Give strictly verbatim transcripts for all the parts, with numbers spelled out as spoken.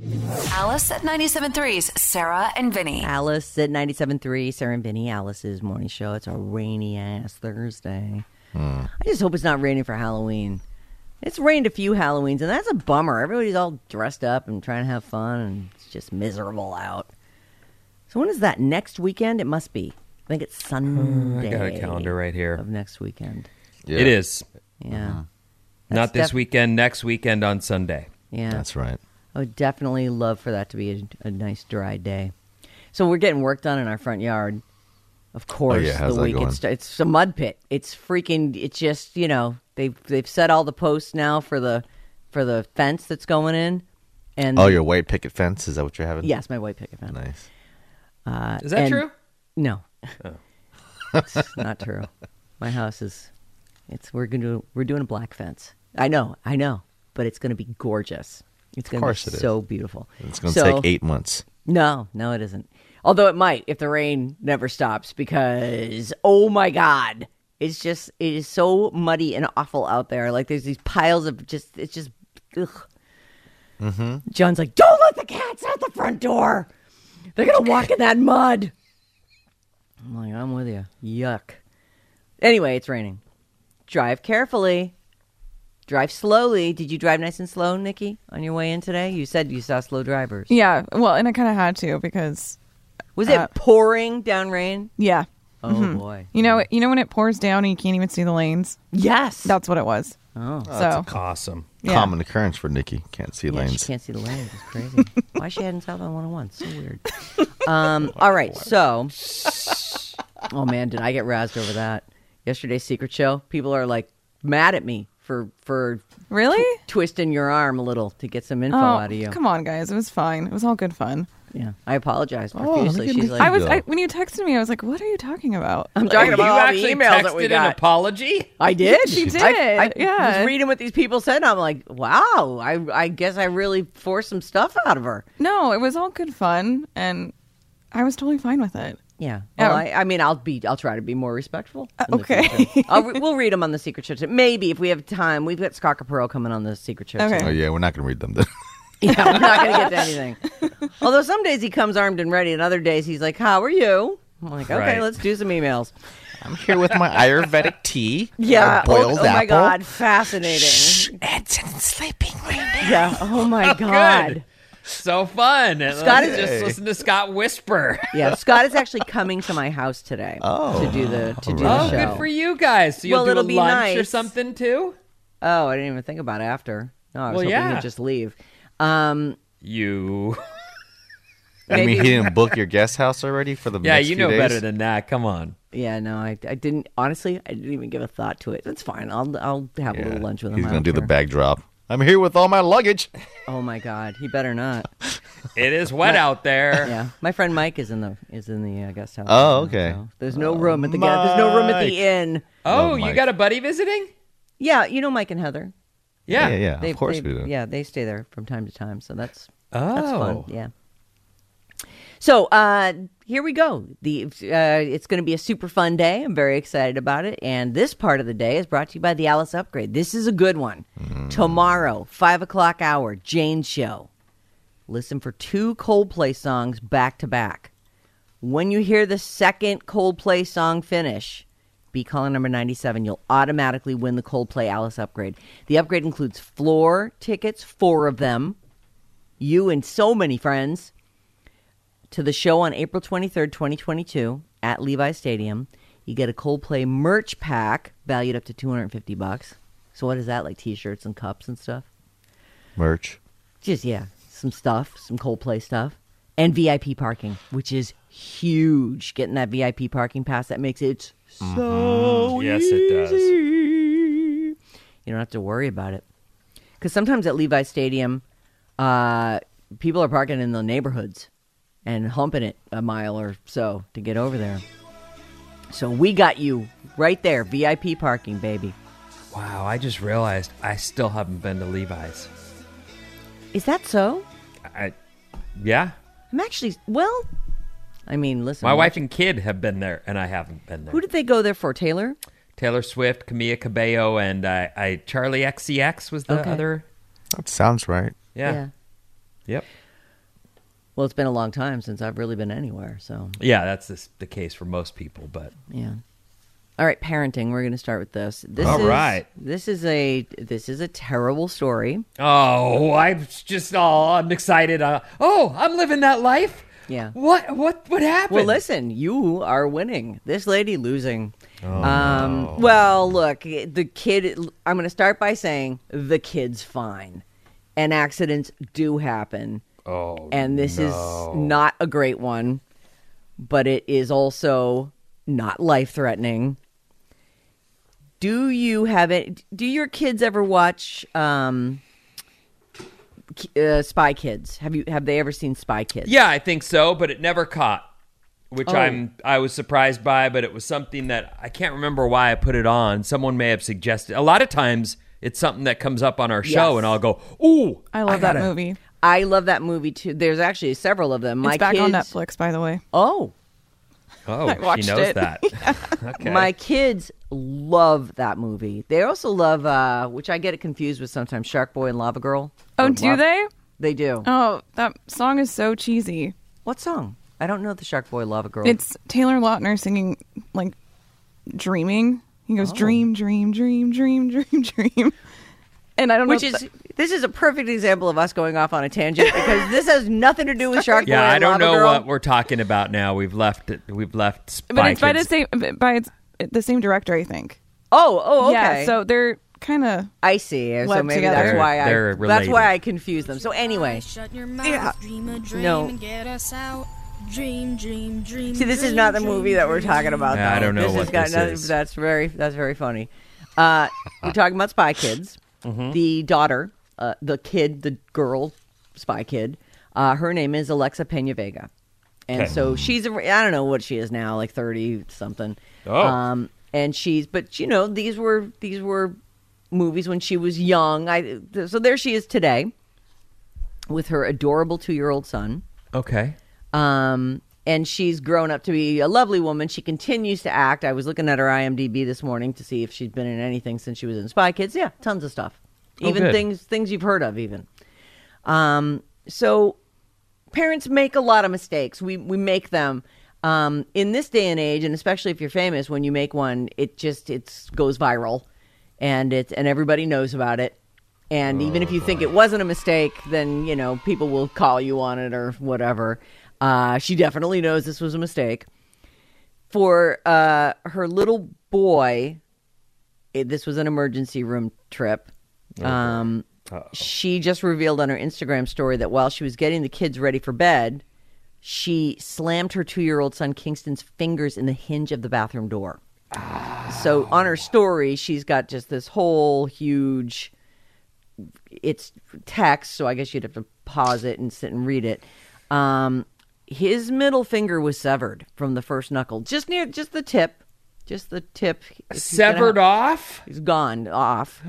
Alice at ninety-seven point three's Sarah and Vinny. Alice at ninety-seven point three, Sarah and Vinny, Alice's morning show. It's a rainy-ass Thursday. Hmm. I just hope it's not raining for Halloween. It's rained a few Halloweens, and that's a bummer. Everybody's all dressed up and trying to have fun, and it's just miserable out. So when is that? Next weekend? It must be. I think it's Sunday. I got a calendar right here. Of next weekend. Yeah. It is. Yeah. Uh-huh. Not this def- weekend, next weekend on Sunday. Yeah. That's right. I would definitely love for that to be a, a nice dry day. So we're getting work done in our front yard. Of course, oh, yeah. How's the that week going? it's, it's a mud pit. It's freaking. It's just, you know, they've they've set all the posts now for the for the fence that's going in. And oh, your white picket fence? Is that what you're having? Yes, my white picket fence. Nice. Uh, is that true? No, oh. It's not true. My house is. It's we're gonna do, we're doing a black fence. I know, I know, but it's going to be gorgeous. It's going to be so is. beautiful. It's going to so, take eight months. No, no, it isn't. Although it might if the rain never stops because, oh my God, it's just, it is so muddy and awful out there. Like there's these piles of just, it's just, ugh. Mm-hmm. John's like, don't let the cats out the front door. They're going to walk in that mud. I'm like, I'm with you. Yuck. Anyway, it's raining. Drive carefully. Drive slowly. Did you drive nice and slow, Nikki, on your way in today? You said you saw slow drivers. Yeah, well, and I kind of had to because... Was uh, it pouring down rain? Yeah. Oh, mm-hmm. boy. You know, you know when it pours down and you can't even see the lanes? Yes. That's what it was. Oh. So, oh that's awesome. Yeah. Common occurrence for Nikki. Can't see yeah, lanes. She can't see the lanes. It's crazy. Why is she heading south on one oh one? So weird. Um, all right, so... Oh, man, did I get razzed over that. Yesterday's secret show, people are, like, mad at me for... for really? Tw- twisting your arm a little to get some info oh, out of you. Come on, guys. It was fine. It was all good fun. Yeah, I apologize Oh, profusely. look at She's me. like, I was I, when you texted me, I was like, "What are you talking about?" I'm talking about you all actually the emails that we texted got. an apology? I did. She did, I, I yeah. was reading what these people said, and I'm like, wow. I I guess I really forced some stuff out of her. No, it was all good fun, and I was totally fine with it. Yeah. Well, Oh. I, I mean, I'll be. I'll try to be more respectful. Uh, in the okay. future. I'll re- we'll read them on the secret show. Maybe if we have time. We've got Scott Capurro coming on the secret show. Okay. too. Oh, yeah, we're not going to read them then. Yeah, we're not going to get to anything. Although some days he comes armed and ready, and other days he's like, "How are you?" I'm like, "Okay, Right. let's do some emails." I'm here with my Ayurvedic tea. Yeah. a boiled oh, oh my apple. God, fascinating. Shh, Edson's sleeping right now. Yeah. Oh my God. Good. So fun. Scott Let's is- just listen to Scott whisper. Yeah, Scott is actually coming to my house today Oh. to do the to do Oh, the show. good for you guys. So you'll Well, do it'll a be lunch or nice. something too? Oh, I didn't even think about it after. No, I was Well, hoping yeah. he'd just leave. Um, You. I mean, maybe- he didn't book your guest house already for the Yeah, next you few know days? better than that. Come on. yeah, no, I, I didn't. Honestly, I didn't even give a thought to it. That's fine. I'll I'll have a Yeah. little lunch with him. He's I going to don't do the care. bag drop. I'm here with all my luggage. Oh my God, he better not. It is wet out there. Yeah, my friend Mike is in the is in the uh, guest house. Oh, right now, okay. so there's no room at the guest. There's no room at Mike. the inn. Oh, Love you Mike. got a buddy visiting? Yeah, you know Mike and Heather. Yeah. Yeah, yeah. They, of course they, we do. Yeah, they stay there from time to time, so that's Oh. that's fun. Yeah. So uh, here we go. The uh, it's going to be a super fun day. I'm very excited about it. And this part of the day is brought to you by the Alice Upgrade. This is a good one. Mm. Tomorrow, five o'clock hour, Jane's show. Listen for two Coldplay songs back to back. When you hear the second Coldplay song finish, be caller number ninety-seven. You'll automatically win the Coldplay Alice Upgrade. The upgrade includes floor tickets, four of them. You and so many friends to the show on April twenty-third, twenty twenty-two at Levi Stadium. You get a Coldplay merch pack valued up to two hundred fifty bucks. So what is that, like T-shirts and cups and stuff? Merch. Just, yeah, some stuff, some Coldplay stuff. And V I P parking, which is huge. Getting that V I P parking pass, that makes it so Yes, it does. easy. You don't have to worry about it. Because sometimes at Levi Stadium, uh, people are parking in the neighborhoods and humping it a mile or so to get over there. So we got you right there, V I P parking, baby. Wow, I just realized I still haven't been to Levi's. Is that so? I, yeah. I'm actually, well, I mean, listen. My wife and kid have been there, and I haven't been there. Who did they go there for, Taylor? Taylor Swift, Camila Cabello, and uh, I Charlie X C X was the Okay. other. That sounds right. Yeah. Yep. Well, it's been a long time since I've really been anywhere, so Yeah, that's the, the case for most people, but yeah. All right, parenting. We're going to start with this. This All is, right. This is a this is a terrible story. oh, I'm just all I'm excited. Uh, oh, I'm living that life. Yeah. What what what happened? Well, listen, you are winning. This lady losing. um, Well, look, the kid. I'm going to start by saying the kid's fine, and accidents do happen. Oh, And this no. is not a great one, but it is also not life-threatening. Do you have it? Do your kids ever watch um, uh, Spy Kids? Have you? Have they ever seen Spy Kids? Yeah, I think so, but it never caught, which Oh. I'm I was surprised by. But it was something that I can't remember why I put it on. Someone may have suggested. A lot of times, it's something that comes up on our show, Yes. and I'll go, "Ooh, I love that gotta-" movie. I love that movie too. There's actually several of them. My It's back kids, on Netflix, by the way. Oh, Oh, I watched she knows it. that. Okay. my kids love that movie. They also love, uh, which I get it confused with sometimes, Shark Boy and Lava Girl. Oh, Or do Lava- they? They do. Oh, that song is so cheesy. What song? I don't know the Shark Boy Lava Girl. It's Taylor Lautner singing, like, Dreaming. He goes, Oh. dream, dream, dream, dream, dream, dream. And I don't know Which if is that- this is a perfect example of us going off on a tangent because this has nothing to do with Shark Boy yeah, and I don't Lava know Girl. what we're talking about now. We've left it. We've left. Spy but it's by the Kids. same by it's the same director, I think. Oh, oh, okay. Yeah, so they're kind of I see. So Web maybe together. that's They're- why I they're that's related. why I confuse them. So anyway, Shut your mouth, Yeah. dream a dream No. and get us out. Dream, dream, dream. see, this is dream, not the dream, movie that we're dream. talking about. Yeah, I though. don't know this what has got this nothing- is. That's very that's very funny. Uh, we're talking about Spy Kids. Mm-hmm. The daughter, uh, the kid, the girl, Spy Kid. Uh, her name is Alexa Pena Vega, and Okay. so she's a, I don't know what she is now, like thirty something. Oh. Um, and she's but you know these were these were movies when she was young. I so there she is today with her adorable two year old son. Okay. Um, and she's grown up to be a lovely woman. She continues to act. I was looking at her I M D B this morning to see if she'd been in anything since she was in Spy Kids. Yeah, tons of stuff. Oh, Even good. things things you've heard of even. Um, so parents make a lot of mistakes. We we make them. Um, in this day and age, and especially if you're famous, when you make one, it just it goes viral, and it's and everybody knows about it. And even if you think it wasn't a mistake, then you know people will call you on it or whatever. Uh, she definitely knows this was a mistake. For uh, her little boy, it, this was an emergency room trip. Um, she just revealed on her Instagram story that while she was getting the kids ready for bed, she slammed her two-year-old son Kingston's fingers in the hinge of the bathroom door. So on her story, she's got just this whole huge, it's text, so I guess you'd have to pause it and sit and read it. Um, his middle finger was severed from the first knuckle, just near, just the tip, just the tip. If he's gonna Severed have- off. He's gone off.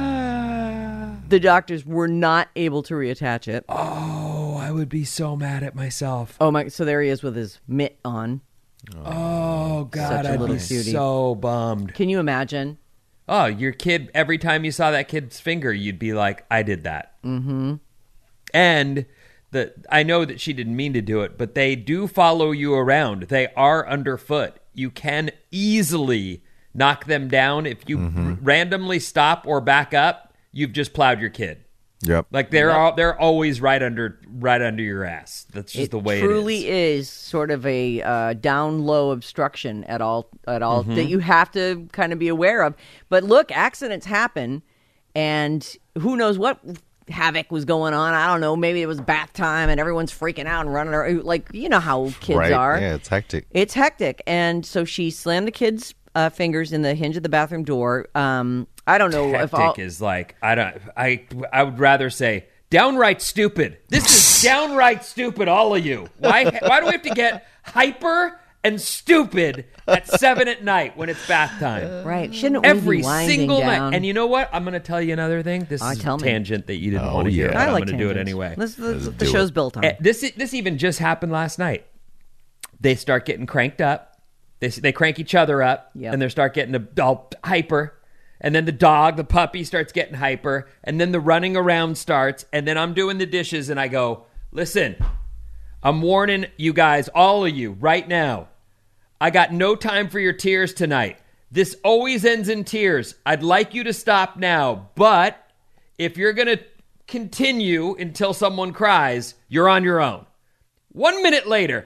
The doctors were not able to reattach it. Oh, I would be so mad at myself. Oh my! So there he is with his mitt on. Oh God, Such a I'd little be cutie. so bummed. Can you imagine? Oh, your kid. Every time you saw that kid's finger, you'd be like, "I did that." Mm-hmm. And the I know that she didn't mean to do it, but they do follow you around. They are underfoot. You can easily knock them down if you r- randomly stop or back up. You've just plowed your kid. Yep. Like they're all, they're always right under right under your ass. That's just It the way truly it is. is sort of a uh, down low obstruction at all at all Mm-hmm. that you have to kind of be aware of. But look, accidents happen, and who knows what havoc was going on. I don't know. Maybe it was bath time and everyone's freaking out and running around. Like you know how kids right? are. Yeah, it's hectic. It's hectic. And so she slammed the kid's uh, fingers in the hinge of the bathroom door. Um, I don't know if Hectic all, is like I don't I I would rather say downright stupid. This is downright stupid, all of you. Why why do we have to get hyper and stupid at seven at night when it's bath time? right. Shouldn't we Every be winding single down? night. And you know what? I'm going to tell you another thing. This Uh, is tell a me. tangent that you didn't Oh, want to hear, yeah. but I I'm like going to do it tangents. anyway. This, this, the do show's it. built on. Eh, This this even just happened last night. They start getting cranked up. They they crank each other up, Yep. and they start getting a, all hyper. And then the dog, the puppy, starts getting hyper. And then the running around starts. And then I'm doing the dishes, and I go, "Listen, I'm warning you guys, all of you, right now. I got no time for your tears tonight. This always ends in tears. I'd like you to stop now, but if you're going to continue until someone cries, you're on your own. One minute later,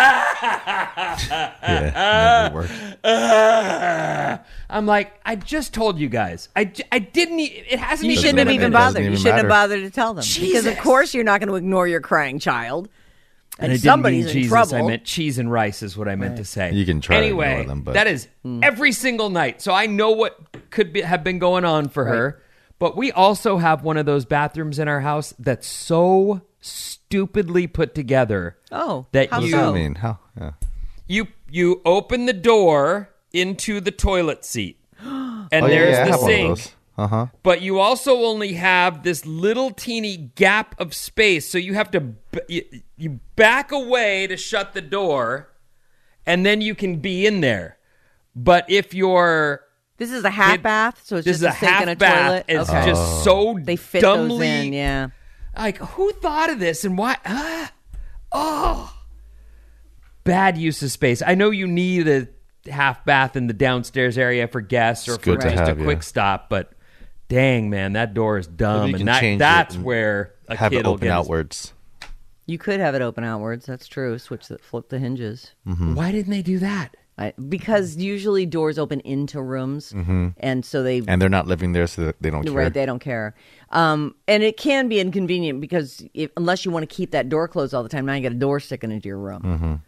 Yeah, never works. I'm like, I just told you guys. I, j- I didn't. E- it hasn't You even shouldn't been have a even minute. bothered. Doesn't You even shouldn't have matter. bothered to tell them. Because, Jesus. of course, you're not going to ignore your crying child. And, And I didn't somebody's mean in Jesus. trouble. I meant cheese and rice is what I meant to say. You can try to anyway, ignore them, but- that is every single night. So I know what could be, have been going on for her. But we also have one of those bathrooms in our house that's so stupidly put together. Oh, that how What you does that so? mean? How? Yeah. you you open the door into the toilet seat, and Oh, there's yeah, I the have one of sink. those. Uh-huh. But you also only have this little teeny gap of space, so you have to b- you, you back away to shut the door, and then you can be in there. But if you're This is a half It- bath, so it's this just is a a sink half and a bath, toilet. it's Okay. just so They fit dumbly those in, yeah. like, who thought of this and why? Ah, oh, bad use of space. I know you need a half bath in the downstairs area for guests or It's for good to just a have, quick yeah. stop, but dang, man, that door is dumb, you and can that, change it that's and where a Have kid it will open get his- outwards. You could have it open outwards. That's true. Switch the flip the hinges. Why didn't they do that? I, because usually doors open into rooms, and so they And they're not living there, so that they don't care. right they don't care. Um, and it can be inconvenient because if, unless you want to keep that door closed all the time, now you got a door sticking into your room.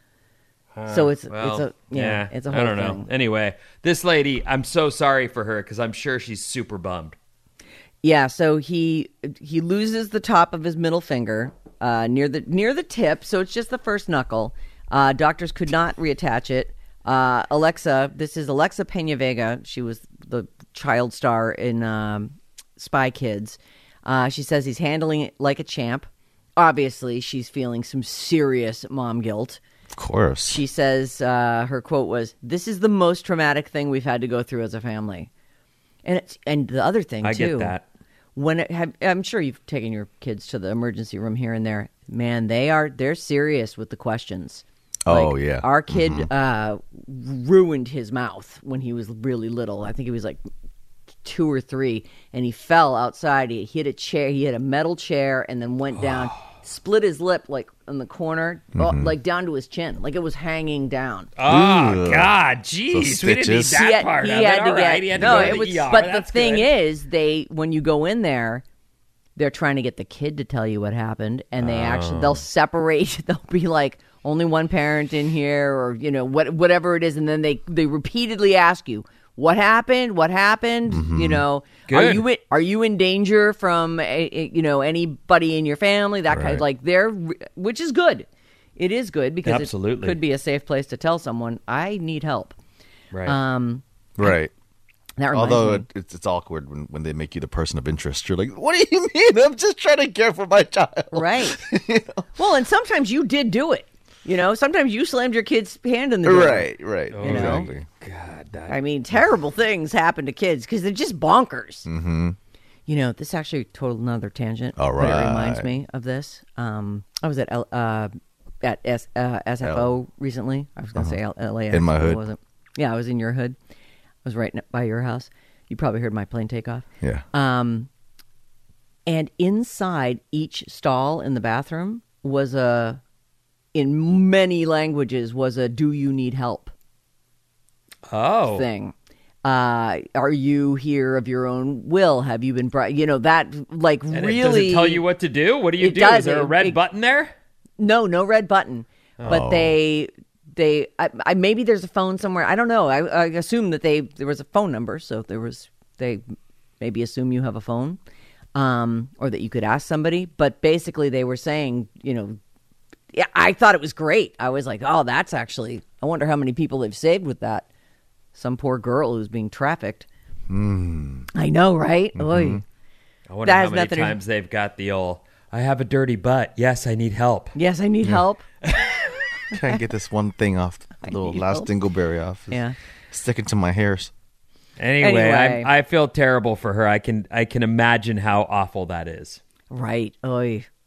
So it's Well, it's a yeah, it's a whole I don't thing. know. Anyway, this lady, I'm so sorry for her because I'm sure she's super bummed. Yeah, so he he loses the top of his middle finger uh, near the near the tip, so it's just the first knuckle. Uh, doctors could not reattach it. Uh, Alexa, this is Alexa Pena Vega. She was the child star in um, Spy Kids. Uh, she says he's handling it like a champ. Obviously, she's feeling some serious mom guilt. Of course. She says uh, her quote was, "This is the most traumatic thing we've had to go through as a family." And it's, and the other thing I too, get that. when it have, I'm sure you've taken your kids to the emergency room here and there. Man, they are they're serious with the questions. Oh, Like, yeah. our kid uh, ruined his mouth when he was really little. I think he was like two or three, and he fell outside. He hit a chair. He hit a metal chair, and then went down, split his lip like in the corner, oh, like down to his chin, like it was hanging down. Oh Ugh. God, jeez, Those we didn't need stitches. that He had- part he of it. had to All get- right, he had to no, go to it the was. E R. But the That's thing good. is, they when you go in there, they're trying to get the kid to tell you what happened, and they actually they'll separate. They'll be like only one parent in here, or you know what whatever it is, and then they they repeatedly ask you what happened, what happened. You know, are Good. you in, are you in danger from a, a- you know anybody in your family? That kind of Right. like they're which is good. It is good because Absolutely. it could be a safe place to tell someone I need help. Right. Um, Right. that reminds Although me. it, it's, it's awkward when, when they make you the person of interest. You're like, what do you mean? I'm just trying to care for my child. Right. Well, and sometimes you did do it. You know, sometimes you slammed your kid's hand in the door. Right, right. know? Exactly. God, that, I mean, terrible things happen to kids because they're just bonkers. Mm-hmm. You know, this is actually total another tangent. All But it reminds right. me of this. Um, I was at L, uh, at S, uh, S F O recently. I was going to say L, L A X. In my but it hood. wasn't. Yeah, I was in your hood. I was right by your house. You probably heard my plane take off. Yeah. Um, and inside each stall in the bathroom was a, in many languages, was a "Do you need help?" oh, thing. Uh, are you here of your own will? Have you been brought? You know that like And it- really. does it tell you what to do? What do you It do? does. Is there a It- red it- button there? No, no red button. But Oh. they they I, I maybe there's a phone somewhere. I don't know. I, I assume that they there was a phone number, so there was they maybe assume you have a phone, um, or that you could ask somebody. But basically, they were saying, you know, yeah, I thought it was great. I was like, oh, that's actually. I wonder how many people they've saved with that. Some poor girl who's being trafficked. I know, right? Oy. I wonder That how has many nothing to- times they've got the old, I have a dirty butt. Yes, I need help. Yes, I need help. Try and get this one thing off, the little need last help. dingleberry off. It's Yeah. Sticking to my hairs. Anyway, Anyway. I, I feel terrible for her. I can I can imagine how awful that is. Right. Oy.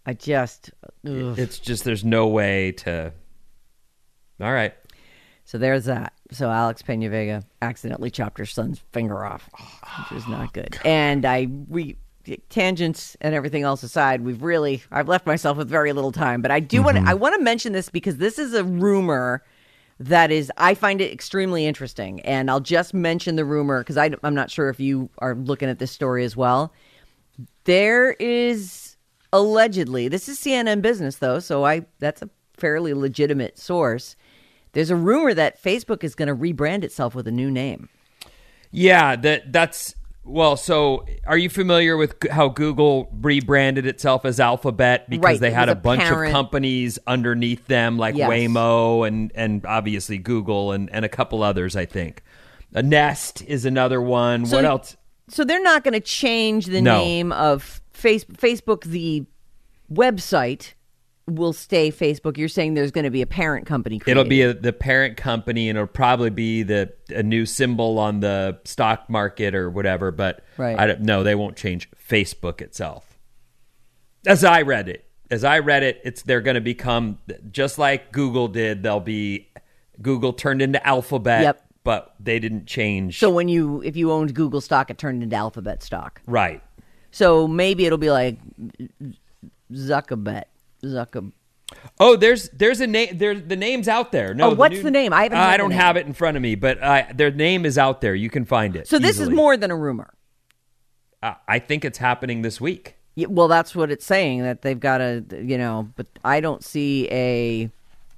I just. Ugh. It's just there's no way to. All right. So there's that. So Alex Pena Vega accidentally chopped her son's finger off, which is not good. And I we tangents and everything else aside, we've really I've left myself with very little time. But I do want to I want to mention this because this is a rumor that is I find it extremely interesting, and I'll just mention the rumor because I'm not sure if you are looking at this story as well. There is allegedly, this is C N N Business though, so I that's a fairly legitimate source. There's a rumor that Facebook is going to rebrand itself with a new name. Yeah, that that's well. So, are you familiar with g- how Google rebranded itself as Alphabet because Right, they it had was a a bunch parent- of companies underneath them, like Yes. Waymo and and obviously Google and and a couple others. I think a Nest is another one. So- what else? So they're not going to change the No. name of face- Facebook. The website will stay Facebook. You're saying there's going to be a parent company created. It'll be a, the parent company, and it'll probably be the a new symbol on the stock market or whatever. But Right. I don't, no, they won't change Facebook itself. As I read it, as I read it, it's they're going to become just like Google did. They'll be Google turned into Alphabet, Yep. but they didn't change. So when you, if you owned Google stock, it turned into Alphabet stock. right. So maybe it'll be like Zuckerbet. Zucker. Oh, there's there's a name. There's the name's out there. No, Oh, what's new- the name? I haven't Uh, heard I the don't name. have it in front of me, but uh, their name is out there. You can find it. So this easily. is more than a rumor. Uh, I think it's happening this week. Yeah, well, that's what it's saying, that they've got a, you know, but I don't see a,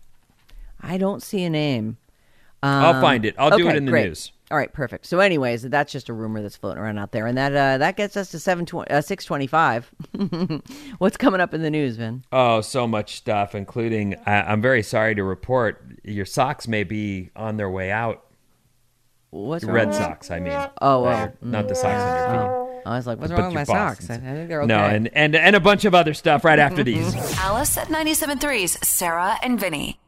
I don't see a name. Um, I'll find it. I'll do okay, it in the great. news. All right, perfect. So, anyways, that's just a rumor that's floating around out there, and that uh, that gets us to seven twenty, uh, six twenty-five. What's coming up in the news, Vin? Oh, so much stuff, including I, I'm very sorry to report your socks may be on their way out. What's Your wrong Red with- Sox, I mean. Oh, Not well, your- not the socks on your feet. I was like, what's But wrong with my your socks? I, I Bostons. think they're okay. No, and, and and a bunch of other stuff right after these. Alice at ninety-seven point three's Sarah and Vinny.